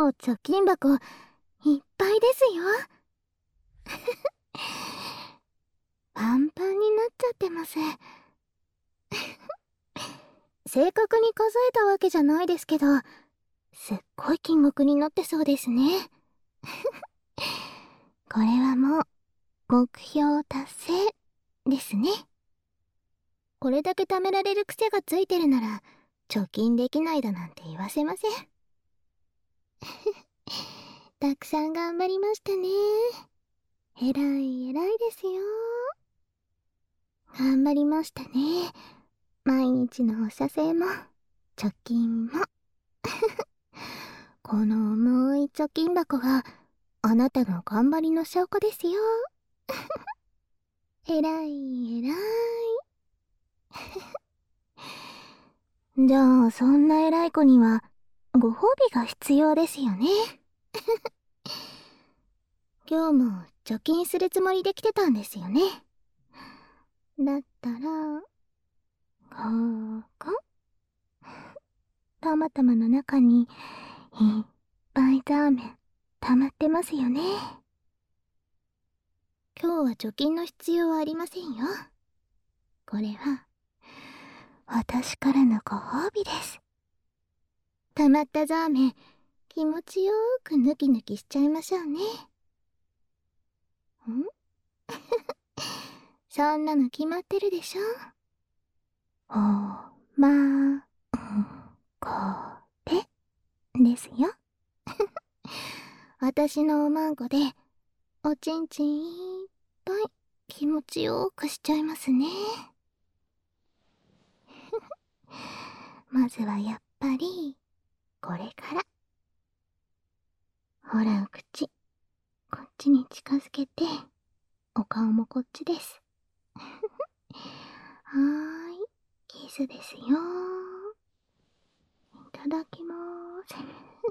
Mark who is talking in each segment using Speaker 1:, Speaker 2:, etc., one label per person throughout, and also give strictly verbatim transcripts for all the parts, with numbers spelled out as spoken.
Speaker 1: もう貯金箱いっぱいですよ。パンパンになっちゃってます。正確に数えたわけじゃないですけど、すっごい金額になってそうですね。これはもう目標達成ですね。これだけ貯められる癖がついてるなら貯金できないだなんて言わせません。たくさん頑張りましたね。えらいえらいですよ。頑張りましたね。毎日のお射精も貯金も。この重い貯金箱があなたの頑張りの証拠ですよ。えらいえらい。じゃあそんな偉い子にはご褒美が必要ですよね。今日も貯金するつもりで来てたんですよね。だったらここたまたまの中にいっぱいザーメン溜まってますよね。今日は貯金の必要はありませんよ。これは私からのご褒美です。溜まったザーメン気持ちよーくヌキヌキしちゃいましょうね。んそんなの決まってるでしょ。おまこれですよ。私のおまんこでおちんちんいっぱい気持ちよくしちゃいますね。まずはやっぱりこれから。ほらお口こっちに近づけて、お顔もこっちです。はーい、キスですよ。いただきまーす。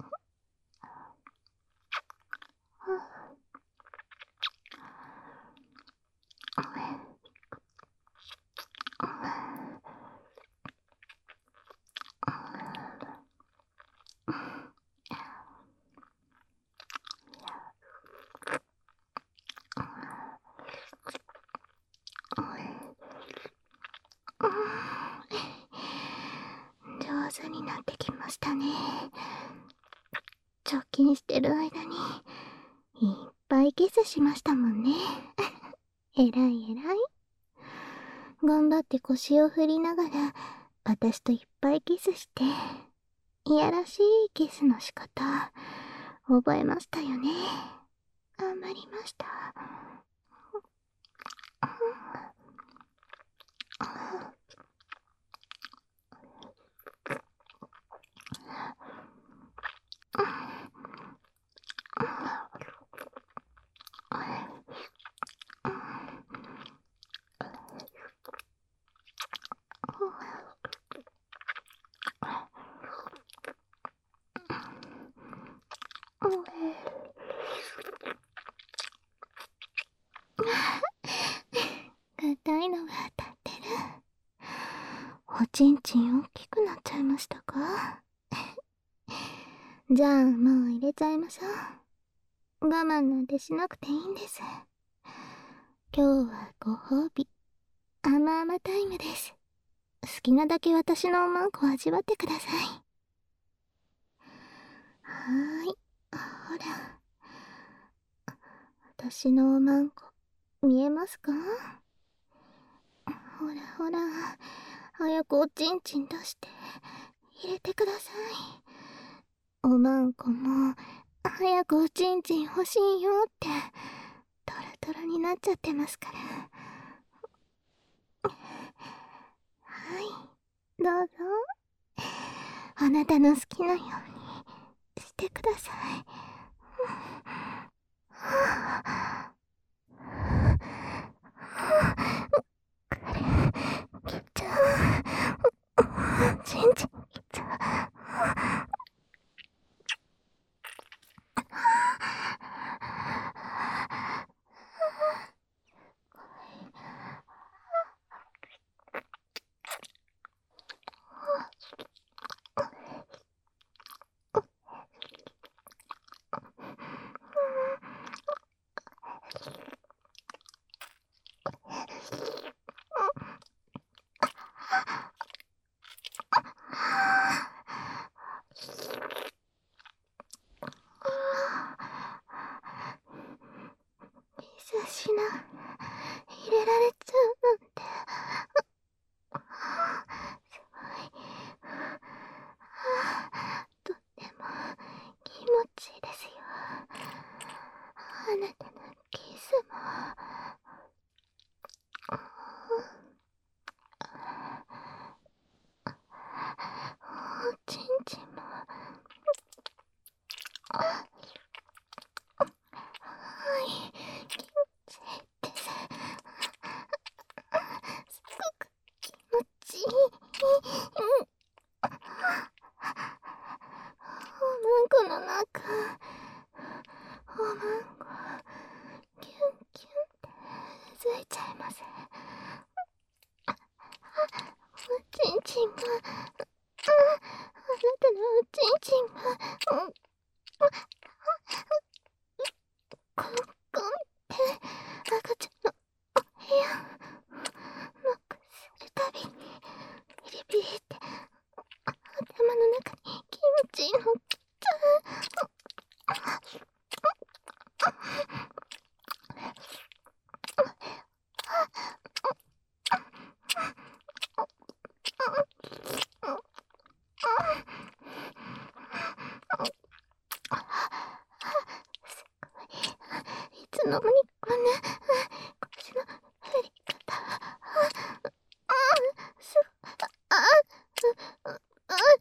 Speaker 1: 上手になってきましたね。貯金してる間にいっぱいキスしましたもんね。えらいえらい。頑張って腰を振りながら私といっぱいキスして、いやらしいキスの仕方覚えましたよね。頑張りました。硬いのが当たってる。おちんちん大きくなっちゃいましたか？じゃあもう入れちゃいましょう。我慢なんてしなくていいんです。今日はご褒美甘々タイムです。好きなだけ私のおまんこ味わってください。はーい、ほら私のおまんこ見えますか？ほらほら早くおちんちん出して入れてください。おまんこも早くおちんちん欲しいよってトロトロになっちゃってますから。はい、どうぞ。あなたの好きなようにしてください。これ切っちゃう。ちんちん切っちゃう。 おちんちんも。はい、気持ちいいです。すごく気持ちいい。うん。おまんこの中、おまんこキュンキュンってついちゃいます。おちんちんが、あ、あなたのおちんちんが、うん、コンコンって赤ちゃんのお部屋ノックするたびにビリビリって頭の中に気持ちいいのきちゃう。いつの間にこんな腰の振り方。あ、すご、あ、う、う、う、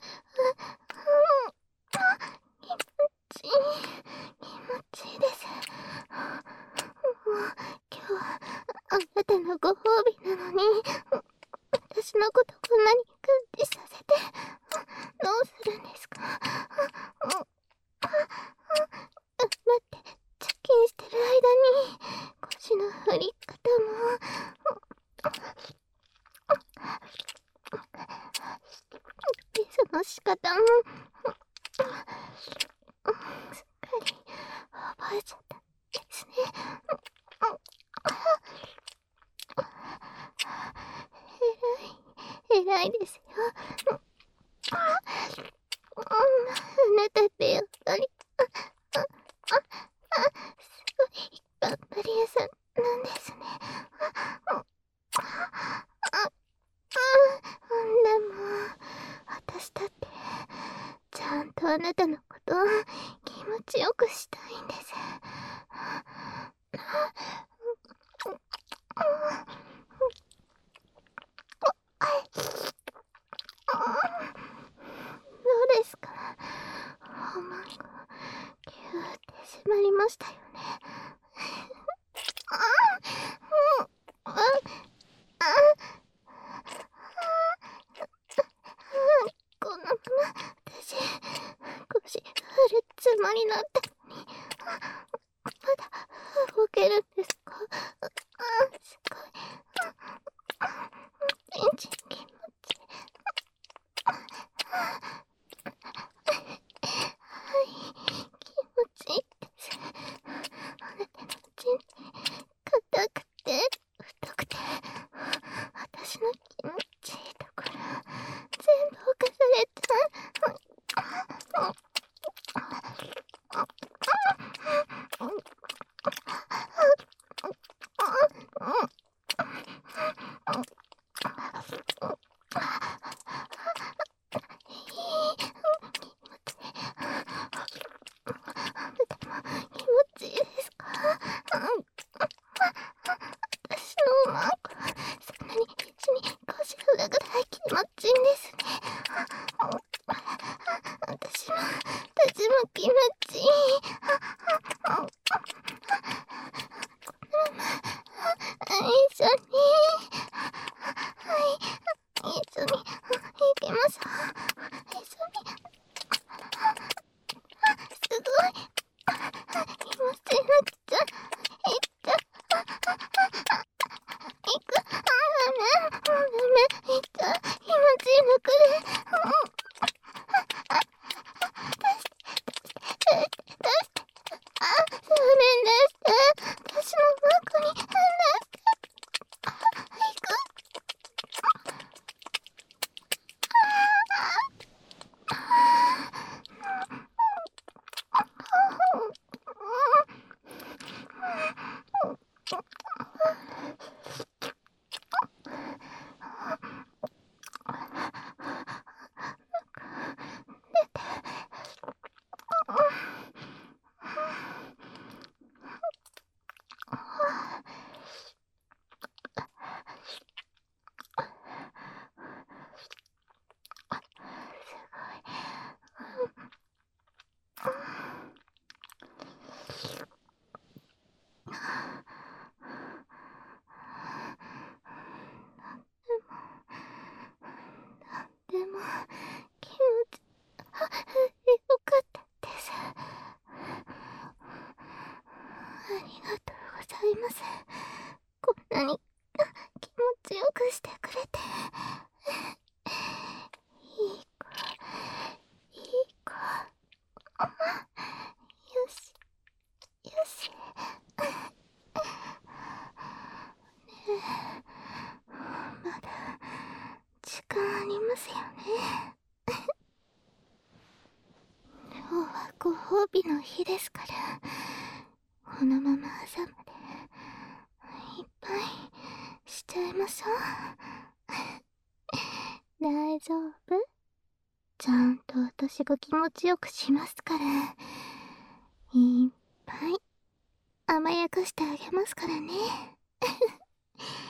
Speaker 1: 気持ちいい、気持ちいいです。もう今日はあなたのご褒美なのに、私のことこんなに感じさせてどうするんですか。待って、貯金してる間に腰の振り方もキスの仕方もすっかり覚えちゃったんですね。えらい、えらいですよ。あなたってやっぱり、あ、あ、あ、あ、すごい頑張り屋さんなんですね。あ、あ、あ、あ、でも、私だって、ちゃんとあなたのことを気持ちよくしたいんです。どうですか、おまんこ、キューって迫りましたよね。ああ、あ、あ、このまま私腰振るつもりだったのに、まだ動けるんですか。あ、すごい、ちんちん気持ちいい。はい、気持ちいいです。 の日ですから、このまま朝までいっぱいしちゃいましょう。大丈夫？ちゃんと私が気持ちよくしますから。いっぱい甘やかしてあげますからね。